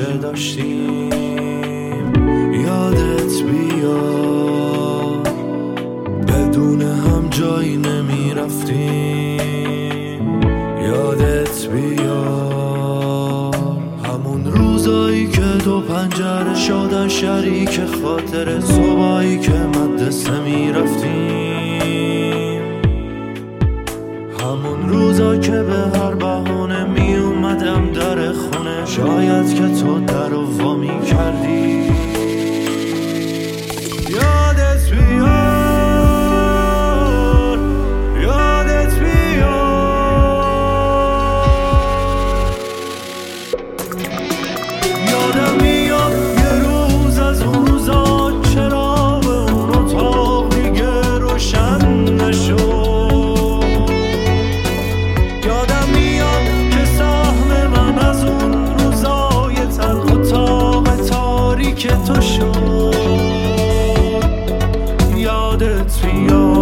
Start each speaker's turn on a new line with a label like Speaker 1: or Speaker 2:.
Speaker 1: داشتیم. یادت بیاد بدون هم جایی نمی رفتیم. یادت بیاد همون روزایی که دو پنجره شدن شریک خاطر، صبحایی که مدرسه می رفتیم. همون روزا که به هر بهونه می اومدم در خونه، شاید که تو در رو وا می کردی. یادت بیاد، یادت بیاد. یادم میاد یه روز از اون روزا چراغ اون اتاق دیگه روشن نشد. یادم میاد که سهم من از اون روزای تلخ و تاق تاریک تو شد. یادت بیاد